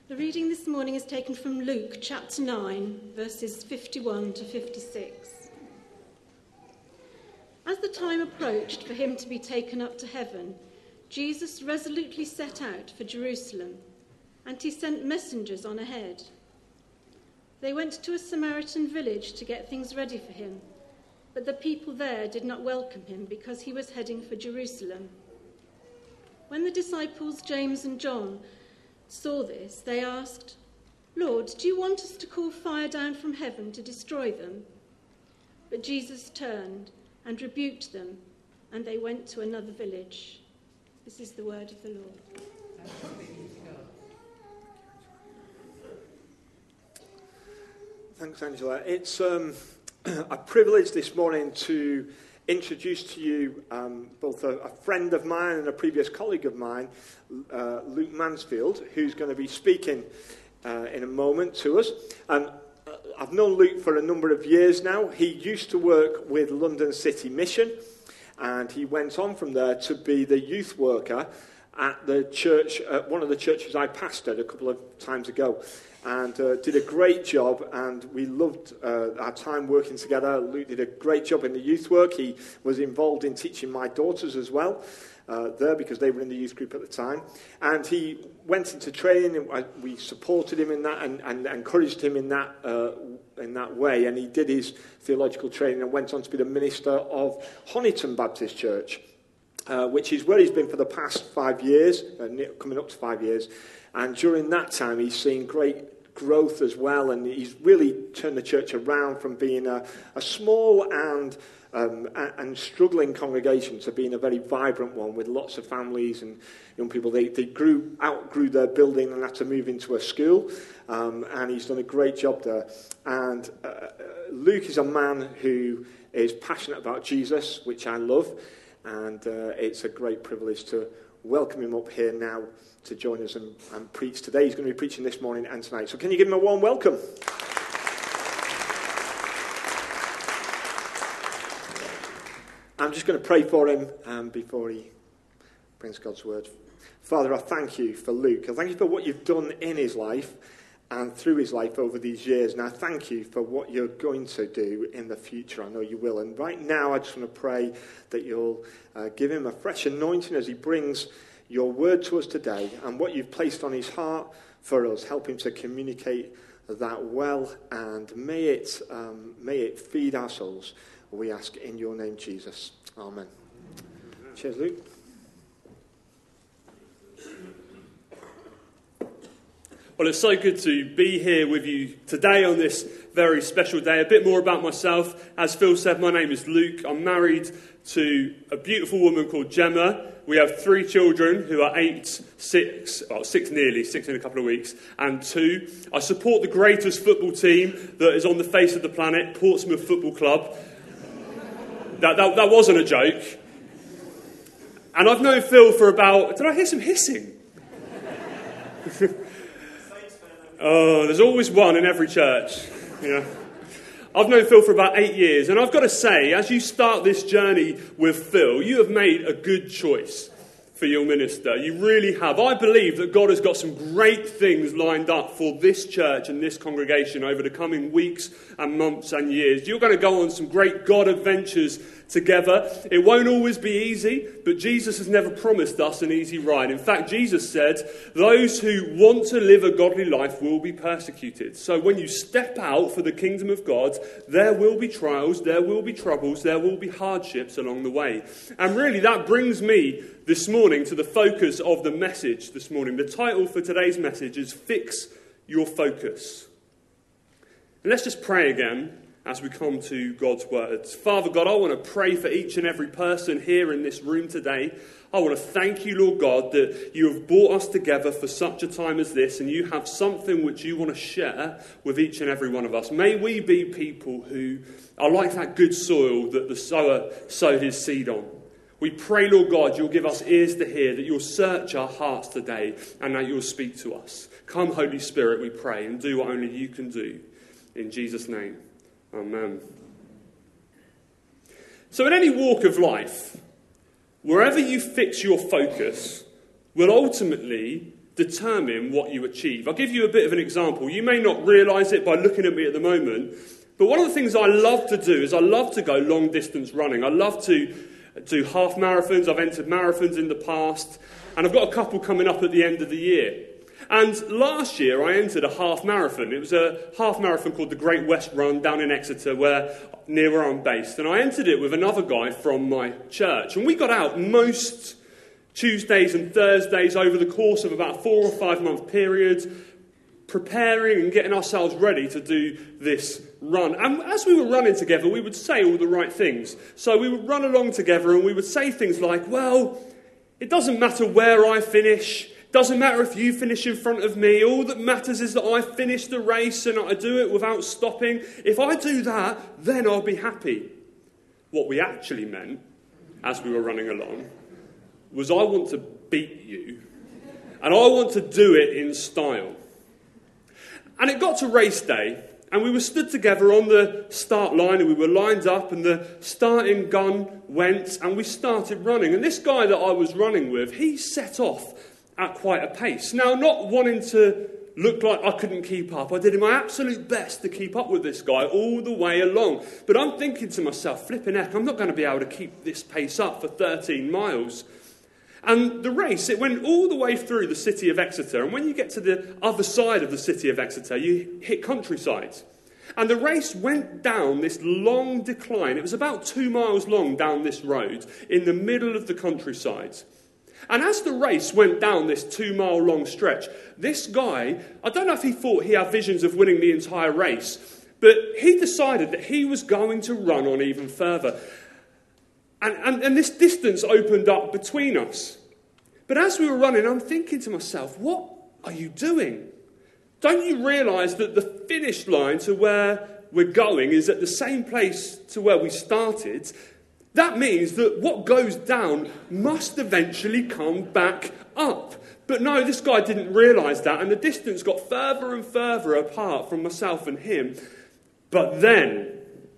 The reading this morning is taken from Luke chapter 9, verses 51 to 56. As the time approached for him to be taken up to heaven, Jesus resolutely set out for Jerusalem, and he sent messengers on ahead. They went to a Samaritan village to get things ready for him, but the people there did not welcome him because he was heading for Jerusalem. When the disciples James and John saw this, they asked, "Lord, do you want us to call fire down from heaven to destroy them?" But Jesus turned and rebuked them, and they went to another village. This is the word of the Lord. Thanks, Angela. It's a privilege this morning to introduce to you both a friend of mine and a previous colleague of mine, Luke Mansfield, who's going to be speaking in a moment to us. And I've known Luke for a number of years now. He used to work with London City Mission, and he went on from there to be the youth worker at the church, one of the churches I pastored a couple of times ago, and did a great job, and we loved our time working together. Luke did a great job in the youth work. He was involved in teaching my daughters as well there, because they were in the youth group at the time, and he went into training, and we supported him in that and encouraged him in that way, and he did his theological training and went on to be the minister of Honiton Baptist Church, which is where he's been for the past 5 years, coming up to 5 years. And during that time, he's seen great growth as well, and he's really turned the church around from being a small and struggling congregation to being a very vibrant one with lots of families and young people. They outgrew their building and had to move into a school, and he's done a great job there. And Luke is a man who is passionate about Jesus, which I love, and it's a great privilege to welcome him up here now to join us and preach today. He's going to be preaching this morning and tonight. So can you give him a warm welcome? I'm just going to pray for him before he brings God's word. Father, I thank you for Luke. I thank you for what you've done in his life and through his life over these years. And I thank you for what you're going to do in the future. I know you will. And right now, I just want to pray that you'll give him a fresh anointing as he brings your word to us today and what you've placed on his heart for us. Help him to communicate that well, and may it feed our souls. We ask in your name, Jesus. Amen. Cheers, Luke. Well, it's so good to be here with you today on this very special day. A bit more about myself. As Phil said, my name is Luke. I'm married to a beautiful woman called Gemma. We have 3 children who are 6 in a couple of weeks, and 2. I support the greatest football team that is on the face of the planet, Portsmouth Football Club. That wasn't a joke. And I've known Phil for about... Did I hear some hissing? Oh, there's always one in every church. Yeah. I've known Phil for about 8 years, and I've got to say, as you start this journey with Phil, you have made a good choice for your minister. You really have. I believe that God has got some great things lined up for this church and this congregation over the coming weeks and months and years. You're going to go on some great God adventures together. It won't always be easy, but Jesus has never promised us an easy ride. In fact, Jesus said, those who want to live a godly life will be persecuted. So when you step out for the kingdom of God, there will be trials, there will be troubles, there will be hardships along the way. And really that brings me this morning to the focus of the message this morning. The title for today's message is Fix Your Focus. And let's just pray again as we come to God's words. Father God, I want to pray for each and every person here in this room today. I want to thank you, Lord God, that you have brought us together for such a time as this, and you have something which you want to share with each and every one of us. May we be people who are like that good soil that the sower sowed his seed on. We pray, Lord God, you'll give us ears to hear, that you'll search our hearts today, and that you'll speak to us. Come, Holy Spirit, we pray, and do what only you can do. In Jesus' name. Amen. So in any walk of life, wherever you fix your focus will ultimately determine what you achieve. I'll give you a bit of an example. You may not realise it by looking at me at the moment, but one of the things I love to do is I love to go long distance running. I love to do half marathons. I've entered marathons in the past, and I've got a couple coming up at the end of the year. And last year I entered a half marathon. It was a half marathon called the Great West Run down in Exeter, near where I'm based. And I entered it with another guy from my church. And we got out most Tuesdays and Thursdays over the course of about a 4 or 5 month period, preparing and getting ourselves ready to do this run. And as we were running together, we would say all the right things. So we would run along together and we would say things like, well, it doesn't matter where I finish. Doesn't matter if you finish in front of me. All that matters is that I finish the race and I do it without stopping. If I do that, then I'll be happy. What we actually meant, as we were running along, was I want to beat you. And I want to do it in style. And it got to race day, and we were stood together on the start line, and we were lined up, and the starting gun went, and we started running. And this guy that I was running with, he set off at quite a pace. Now, not wanting to look like I couldn't keep up, I did my absolute best to keep up with this guy all the way along. But I'm thinking to myself, flipping heck, I'm not going to be able to keep this pace up for 13 miles. And the race, it went all the way through the city of Exeter. And when you get to the other side of the city of Exeter, you hit countryside. And the race went down this long decline. It was about 2 miles long down this road in the middle of the countryside. And as the race went down this 2 mile long stretch, this guy, I don't know if he thought he had visions of winning the entire race, but he decided that he was going to run on even further. And this distance opened up between us. But as we were running, I'm thinking to myself, what are you doing? Don't you realise that the finish line to where we're going is at the same place to where we started? That means that what goes down must eventually come back up. But no, this guy didn't realise that, and the distance got further and further apart from myself and him. But then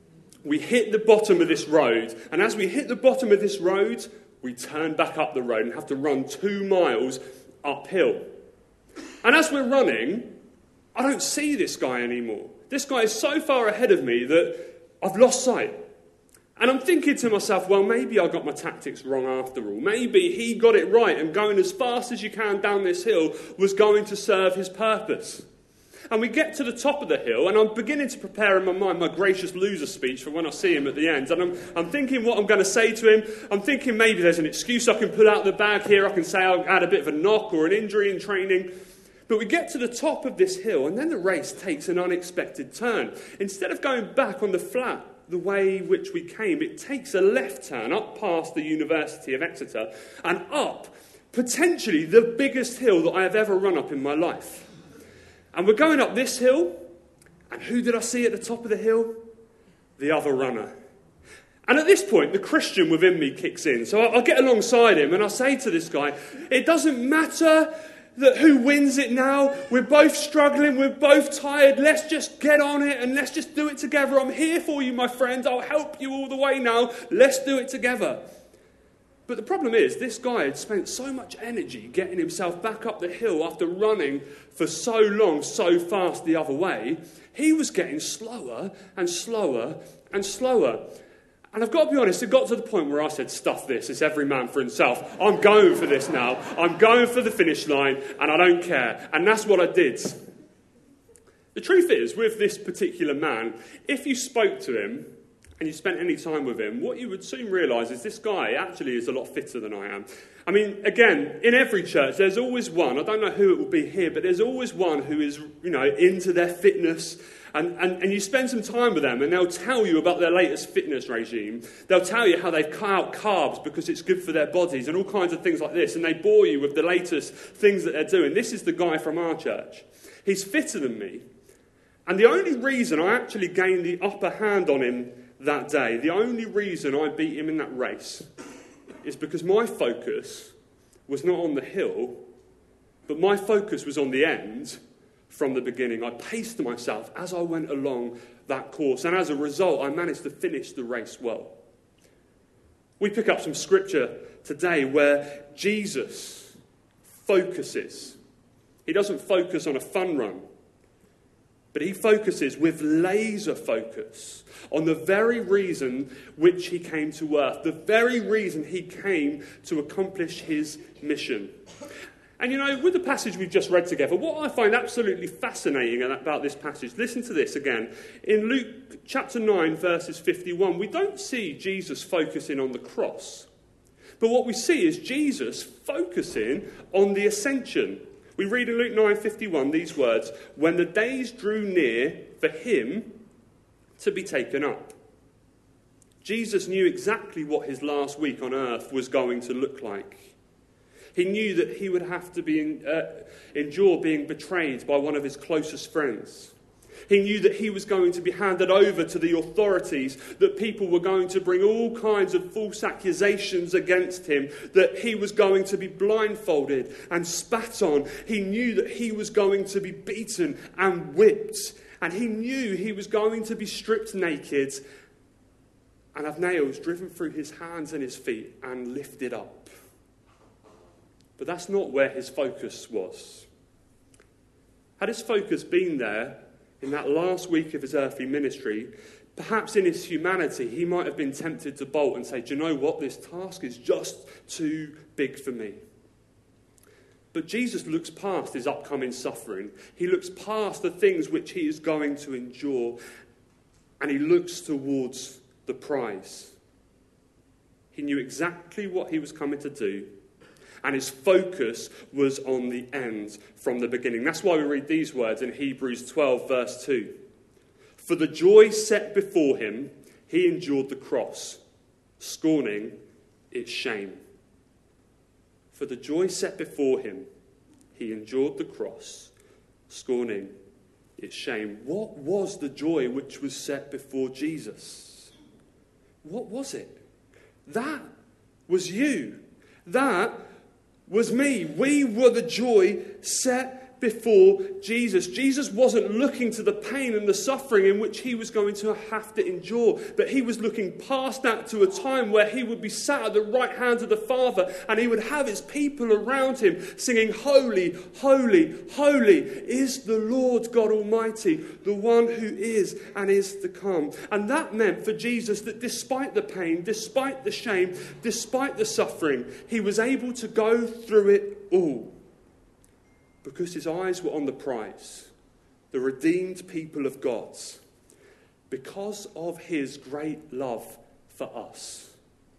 we hit the bottom of this road, and as we hit the bottom of this road, we turn back up the road and have to run 2 miles uphill. And as we're running, I don't see this guy anymore. This guy is so far ahead of me that I've lost sight. And I'm thinking to myself, well, maybe I got my tactics wrong after all. Maybe he got it right, and going as fast as you can down this hill was going to serve his purpose. And we get to the top of the hill, and I'm beginning to prepare in my mind my gracious loser speech for when I see him at the end. And I'm thinking what I'm going to say to him. I'm thinking maybe there's an excuse I can pull out of the bag here. I can say I had a bit of a knock or an injury in training. But we get to the top of this hill, and then the race takes an unexpected turn. Instead of going back on the flat the way which we came, it takes a left turn up past the University of Exeter and up potentially the biggest hill that I have ever run up in my life. And we're going up this hill, and who did I see at the top of the hill? The other runner. And at this point, the Christian within me kicks in. So I get alongside him and I say to this guy, it doesn't matter that who wins it now. We're both struggling. We're both tired. Let's just get on it and let's just do it together. I'm here for you, my friend. I'll help you all the way now. Let's do it together. But the problem is, this guy had spent so much energy getting himself back up the hill after running for so long, so fast the other way. He was getting slower and slower and slower. And I've got to be honest, it got to the point where I said, stuff this, it's every man for himself. I'm going for this now. I'm going for the finish line, and I don't care. And that's what I did. The truth is, with this particular man, if you spoke to him and you spent any time with him, what you would soon realise is this guy actually is a lot fitter than I am. I mean, again, in every church, there's always one, I don't know who it will be here, but there's always one who is, into their fitness. And you spend some time with them and they'll tell you about their latest fitness regime. They'll tell you how they've cut out carbs because it's good for their bodies and all kinds of things like this. And they bore you with the latest things that they're doing. This is the guy from our church. He's fitter than me. And the only reason I actually gained the upper hand on him that day, the only reason I beat him in that race, is because my focus was not on the hill, but my focus was on the end. From the beginning, I paced myself as I went along that course, and as a result, I managed to finish the race well. We pick up some scripture today where Jesus focuses He doesn't focus on a fun run. But he focuses with laser focus on the very reason which he came to earth, the very reason he came to accomplish his mission. And you know, with the passage we've just read together, what I find absolutely fascinating about this passage, listen to this again. In Luke chapter 9, verses 51, we don't see Jesus focusing on the cross. But what we see is Jesus focusing on the ascension. We read in Luke 9:51 these words, when the days drew near for him to be taken up. Jesus knew exactly what his last week on earth was going to look like. He knew that he would have to endure being betrayed by one of his closest friends. He knew that he was going to be handed over to the authorities, that people were going to bring all kinds of false accusations against him, that he was going to be blindfolded and spat on. He knew that he was going to be beaten and whipped, and he knew he was going to be stripped naked and have nails driven through his hands and his feet and lifted up. But that's not where his focus was. Had his focus been there, in that last week of his earthly ministry, perhaps in his humanity, he might have been tempted to bolt and say, do you know what, this task is just too big for me. But Jesus looks past his upcoming suffering. He looks past the things which he is going to endure, and he looks towards the prize. He knew exactly what he was coming to do, and his focus was on the end from the beginning. That's why we read these words in Hebrews 12, verse 2. For the joy set before him, he endured the cross, scorning its shame. For the joy set before him, he endured the cross, scorning its shame. What was the joy which was set before Jesus? What was it? That was you. That was me. We were the joy set before Jesus. Jesus wasn't looking to the pain and the suffering in which he was going to have to endure, but he was looking past that to a time where he would be sat at the right hand of the Father, and he would have his people around him singing, holy, holy, holy is the Lord God Almighty, the one who is and is to come. And that meant for Jesus that despite the pain, despite the shame, despite the suffering, he was able to go through it all. Because his eyes were on the prize, the redeemed people of God, because of his great love for us.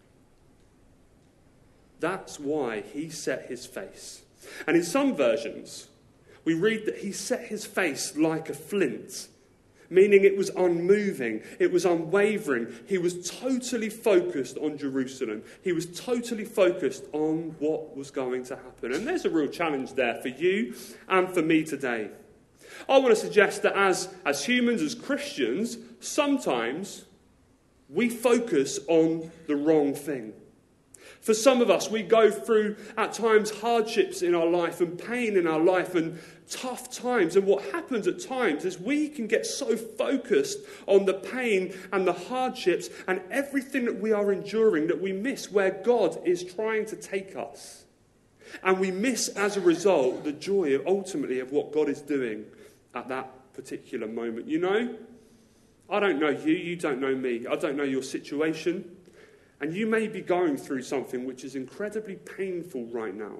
That's why he set his face. And in some versions, we read that he set his face like a flint, meaning it was unmoving, it was unwavering. He was totally focused on Jerusalem. He was totally focused on what was going to happen. And there's a real challenge there for you and for me today. I want to suggest that as humans, as Christians, sometimes we focus on the wrong thing. For some of us, we go through, at times, hardships in our life and pain in our life and tough times. And what happens at times is we can get so focused on the pain and the hardships and everything that we are enduring that we miss where God is trying to take us. And we miss, as a result, the joy ultimately of what God is doing at that particular moment. You know, I don't know you, you don't know me. I don't know your situation. And you may be going through something which is incredibly painful right now.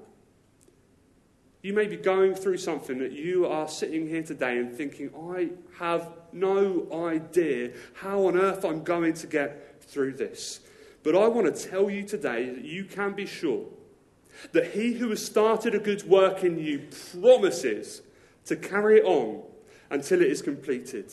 You may be going through something that you are sitting here today and thinking, I have no idea how on earth I'm going to get through this. But I want to tell you today that you can be sure that he who has started a good work in you promises to carry it on until it is completed.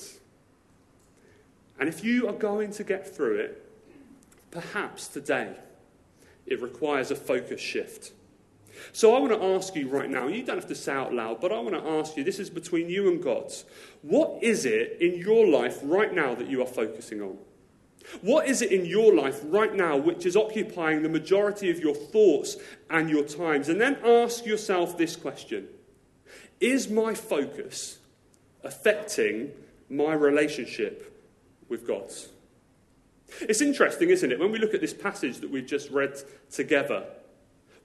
And if you are going to get through it, perhaps today it requires a focus shift. So I want to ask you right now, you don't have to say out loud, but I want to ask you, this is between you and God. What is it in your life right now that you are focusing on? What is it in your life right now which is occupying the majority of your thoughts and your times? And then ask yourself this question. Is my focus affecting my relationship with God? It's interesting, isn't it, when we look at this passage that we've just read together.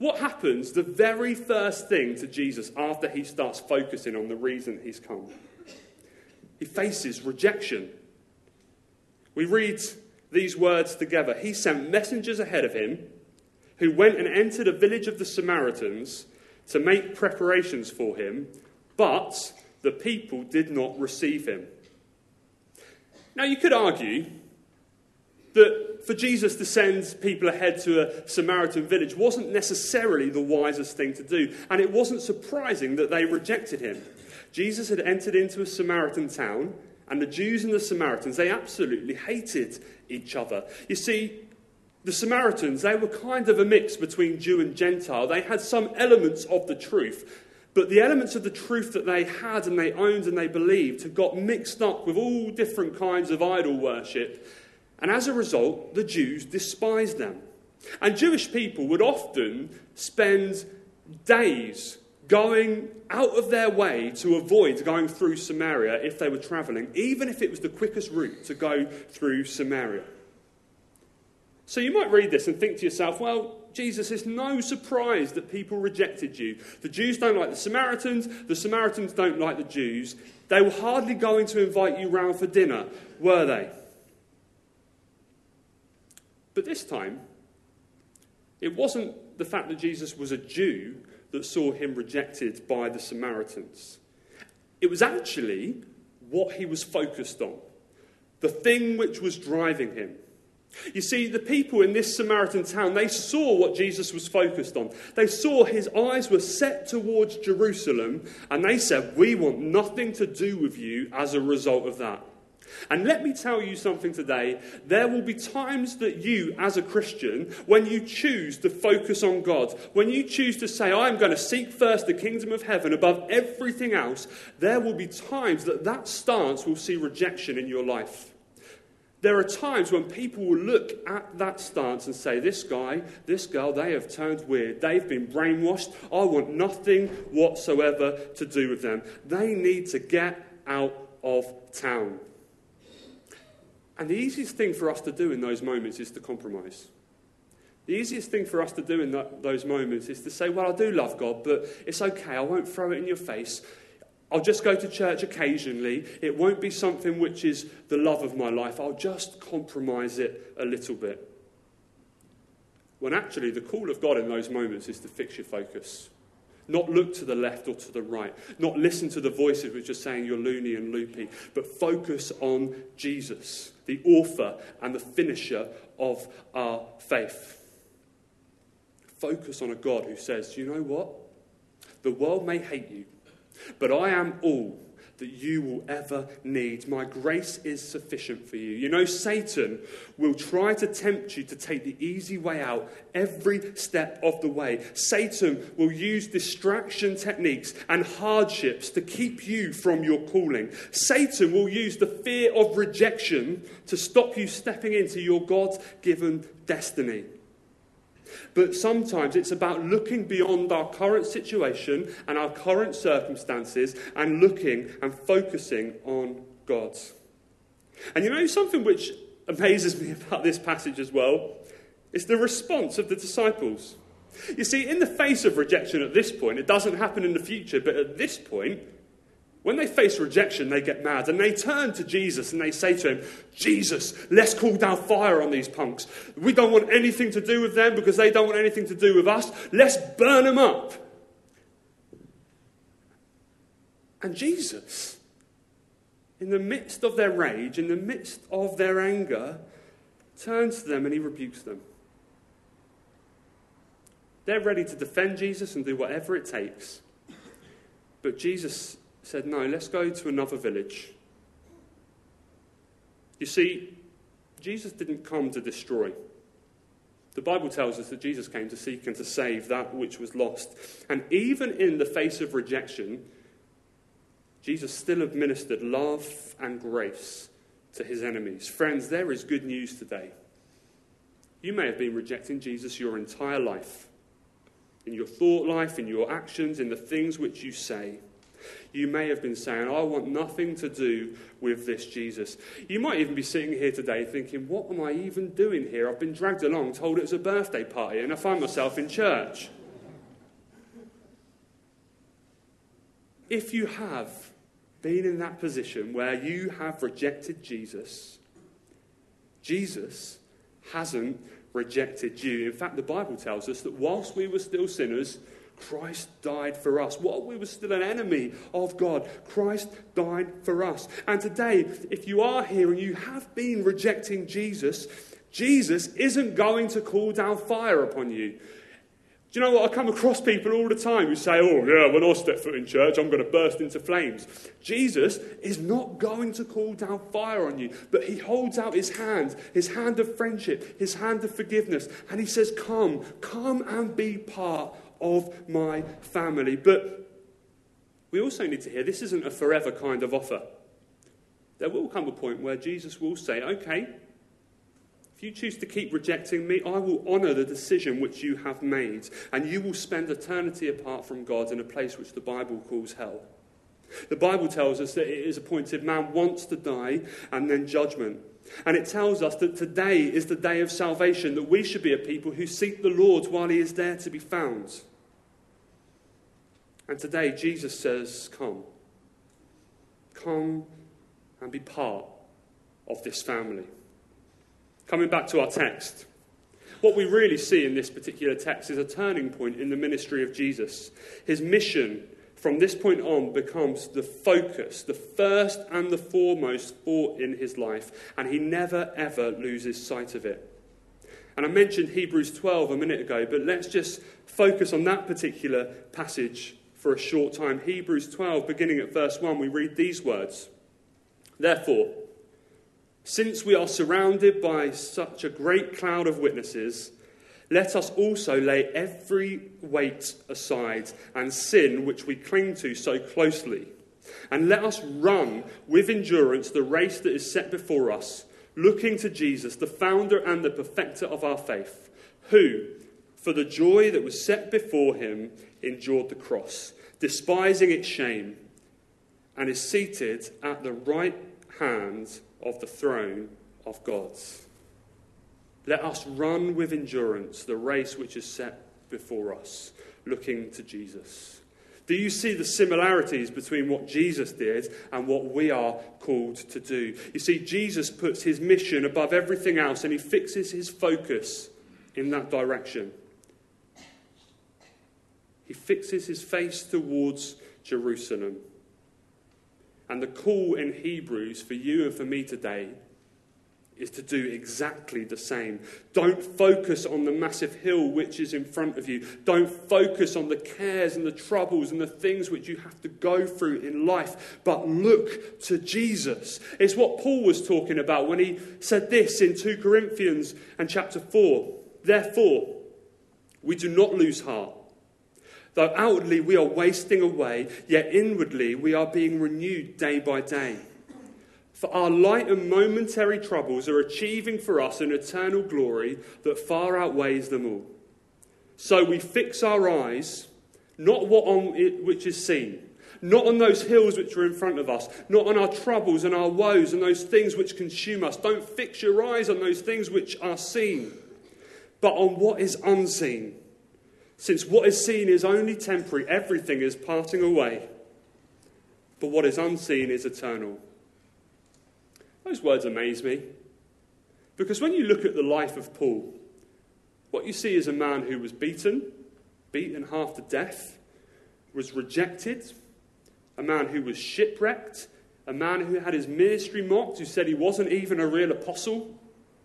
what happens the very first thing to Jesus after he starts focusing on the reason he's come? He faces rejection. We read these words together. He sent messengers ahead of him who went and entered a village of the Samaritans to make preparations for him, but the people did not receive him. Now, you could argue that for Jesus to send people ahead to a Samaritan village wasn't necessarily the wisest thing to do, and it wasn't surprising that they rejected him. Jesus had entered into a Samaritan town, and the Jews and the Samaritans, they absolutely hated each other. You see, the Samaritans, they were kind of a mix between Jew and Gentile. They had some elements of the truth, but the elements of the truth that they had and they owned and they believed had got mixed up with all different kinds of idol worship. And as a result, the Jews despised them. And Jewish people would often spend days going out of their way to avoid going through Samaria if they were travelling, even if it was the quickest route to go through Samaria. So you might read this and think to yourself, well, Jesus, it's no surprise that people rejected you. The Jews don't like the Samaritans don't like the Jews. They were hardly going to invite you round for dinner, were they? But this time, it wasn't the fact that Jesus was a Jew that saw him rejected by the Samaritans. It was actually what he was focused on, the thing which was driving him. You see, the people in this Samaritan town, they saw what Jesus was focused on. They saw his eyes were set towards Jerusalem, and they said, we want nothing to do with you as a result of that. And let me tell you something today. There will be times that you, as a Christian, when you choose to focus on God, when you choose to say, I'm going to seek first the kingdom of heaven above everything else, there will be times that that stance will see rejection in your life. There are times when people will look at that stance and say, this guy, this girl, they have turned weird. They've been brainwashed. I want nothing whatsoever to do with them. They need to get out of town. And the easiest thing for us to do in those moments is to compromise. The easiest thing for us to do in those moments is to say, well, I do love God, but it's okay. I won't throw it in your face. I'll just go to church occasionally. It won't be something which is the love of my life. I'll just compromise it a little bit. When actually the call of God in those moments is to fix your focus. Not look to the left or to the right. Not listen to the voices which are saying you're loony and loopy. But focus on Jesus, the author and the finisher of our faith. Focus on a God who says, do you know what? The world may hate you, but I am all that you will ever need. My grace is sufficient for you. You know, Satan will try to tempt you to take the easy way out every step of the way. Satan will use distraction techniques and hardships to keep you from your calling. Satan will use the fear of rejection to stop you stepping into your God-given destiny. But sometimes it's about looking beyond our current situation and our current circumstances and looking and focusing on God. And you know, something which amazes me about this passage as well is the response of the disciples. You see, in the face of rejection at this point, it doesn't happen in the future, but at this point, when they face rejection, they get mad and they turn to Jesus and they say to him, Jesus, let's call down fire on these punks. We don't want anything to do with them because they don't want anything to do with us. Let's burn them up. And Jesus, in the midst of their rage, in the midst of their anger, turns to them and he rebukes them. They're ready to defend Jesus and do whatever it takes. But Jesus said, no, let's go to another village. You see, Jesus didn't come to destroy. The Bible tells us that Jesus came to seek and to save that which was lost. And even in the face of rejection, Jesus still administered love and grace to his enemies. Friends, there is good news today. You may have been rejecting Jesus your entire life. In your thought life, in your actions, in the things which you say. You may have been saying, I want nothing to do with this Jesus. You might even be sitting here today thinking, what am I even doing here? I've been dragged along, told it was a birthday party, and I find myself in church. if you have been in that position where you have rejected Jesus, Jesus hasn't rejected you. In fact, the Bible tells us that whilst we were still sinners, Christ died for us. While we were still an enemy of God, Christ died for us. And today, if you are here and you have been rejecting Jesus, Jesus isn't going to call down fire upon you. Do you know what? I come across people all the time who say, oh yeah, when I step foot in church, I'm going to burst into flames. Jesus is not going to call down fire on you, but he holds out his hand of friendship, his hand of forgiveness, and he says, come and be part of my family. But we also need to hear this isn't a forever kind of offer. There will come a point where Jesus will say, okay, if you choose to keep rejecting me, I will honour the decision which you have made, and you will spend eternity apart from God in a place which the Bible calls hell. The Bible tells us that it is appointed man wants to die and then judgment. And it tells us that today is the day of salvation, that we should be a people who seek the Lord while he is there to be found. And today Jesus says, come and be part of this family. Coming back to our text, what we really see in this particular text is a turning point in the ministry of Jesus. His mission from this point on becomes the focus, the first and the foremost thought in his life, and he never ever loses sight of it. And I mentioned Hebrews 12 a minute ago, but let's just focus on that particular passage for a short time. Hebrews 12, beginning at verse 1, we read these words. Therefore, since we are surrounded by such a great cloud of witnesses, let us also lay every weight aside and sin which we cling to so closely. And let us run with endurance the race that is set before us, looking to Jesus, the founder and the perfecter of our faith, who, for the joy that was set before him, endured the cross, despising its shame, and is seated at the right hand of the throne of God. Let us run with endurance the race which is set before us, looking to Jesus. Do you see the similarities between what Jesus did and what we are called to do? You see, Jesus puts his mission above everything else, and he fixes his focus in that direction. He fixes his face towards Jerusalem. And the call in Hebrews for you and for me today is to do exactly the same. Don't focus on the massive hill which is in front of you. Don't focus on the cares and the troubles and the things which you have to go through in life, but look to Jesus. It's what Paul was talking about when he said this in 2 Corinthians and chapter 4. Therefore, we do not lose heart. Though outwardly we are wasting away, yet inwardly we are being renewed day by day. For our light and momentary troubles are achieving for us an eternal glory that far outweighs them all. So we fix our eyes, not on it which is seen, not on those hills which are in front of us, not on our troubles and our woes and those things which consume us. Don't fix your eyes on those things which are seen, but on what is unseen. Since what is seen is only temporary, everything is passing away. But what is unseen is eternal. Those words amaze me. Because when you look at the life of Paul, what you see is a man who was beaten half to death, was rejected, a man who was shipwrecked, a man who had his ministry mocked, who said he wasn't even a real apostle,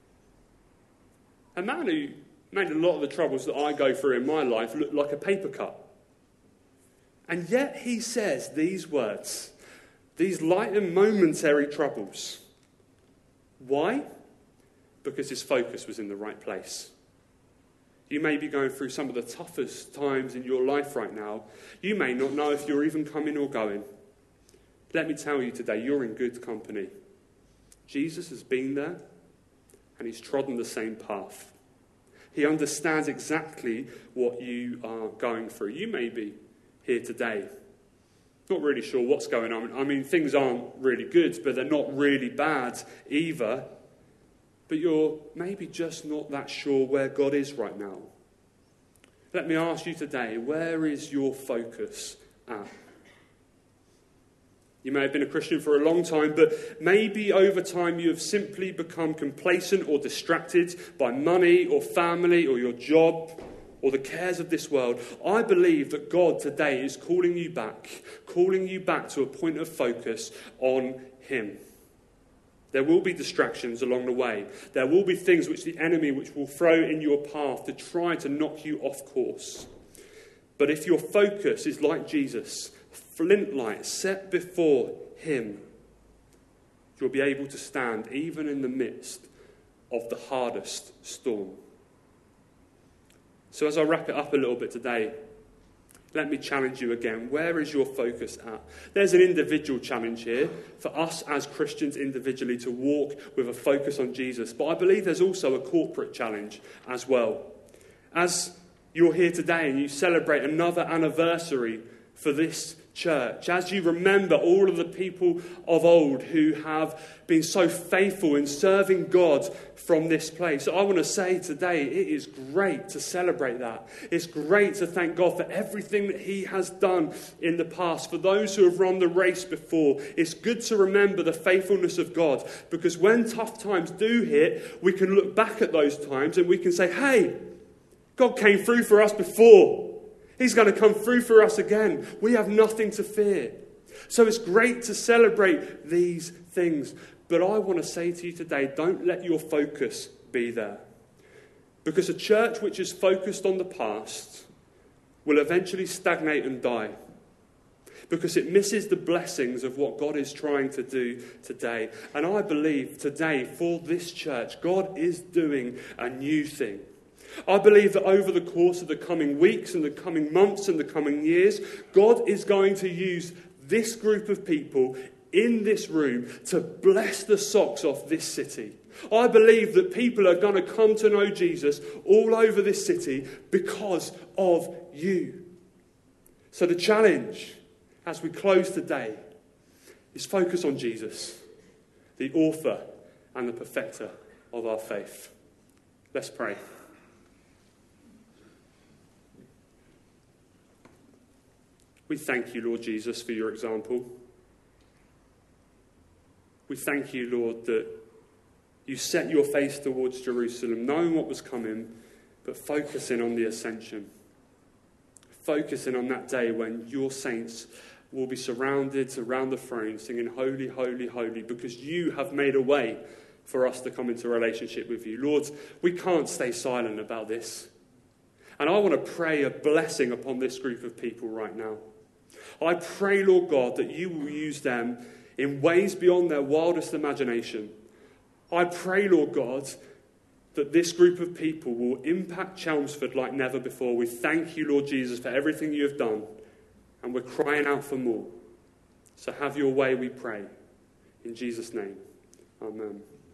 a man who made a lot of the troubles that I go through in my life look like a paper cut. And yet he says these words, these light and momentary troubles. Why? Because his focus was in the right place. You may be going through some of the toughest times in your life right now. You may not know if you're even coming or going. Let me tell you today, you're in good company. Jesus has been there, and he's trodden the same path. He understands exactly what you are going through. You may be here today, not really sure what's going on. I mean, things aren't really good, but they're not really bad either. But you're maybe just not that sure where God is right now. Let me ask you today, where is your focus at? You may have been a Christian for a long time, but maybe over time you have simply become complacent or distracted by money or family or your job or the cares of this world. I believe that God today is calling you back to a point of focus on him. There will be distractions along the way. There will be things which the enemy will throw in your path to try to knock you off course. But if your focus is like Jesus, flint light set before him, you'll be able to stand even in the midst of the hardest storm. So as I wrap it up a little bit today, let me challenge you again. Where is your focus at? There's an individual challenge here for us as Christians individually to walk with a focus on Jesus. But I believe there's also a corporate challenge as well. As you're here today and you celebrate another anniversary for this church, as you remember all of the people of old who have been so faithful in serving God from this place, I want to say today, it is great to celebrate that. It's great to thank God for everything that he has done in the past. For those who have run the race before, it's good to remember the faithfulness of God, because when tough times do hit, we can look back at those times and we can say, hey, God came through for us before. He's going to come through for us again. We have nothing to fear. So it's great to celebrate these things. But I want to say to you today, don't let your focus be there. Because a church which is focused on the past will eventually stagnate and die. Because it misses the blessings of what God is trying to do today. And I believe today for this church, God is doing a new thing. I believe that over the course of the coming weeks and the coming months and the coming years, God is going to use this group of people in this room to bless the socks off this city. I believe that people are going to come to know Jesus all over this city because of you. So the challenge as we close today is focus on Jesus, the author and the perfecter of our faith. Let's pray. We thank you, Lord Jesus, for your example. We thank you, Lord, that you set your face towards Jerusalem, knowing what was coming, but focusing on the ascension. Focusing on that day when your saints will be surrounded around the throne, singing, holy, holy, holy, because you have made a way for us to come into a relationship with you. Lord, we can't stay silent about this. And I want to pray a blessing upon this group of people right now. I pray, Lord God, that you will use them in ways beyond their wildest imagination. I pray, Lord God, that this group of people will impact Chelmsford like never before. We thank you, Lord Jesus, for everything you have done, and we're crying out for more. So have your way, we pray. In Jesus' name, amen.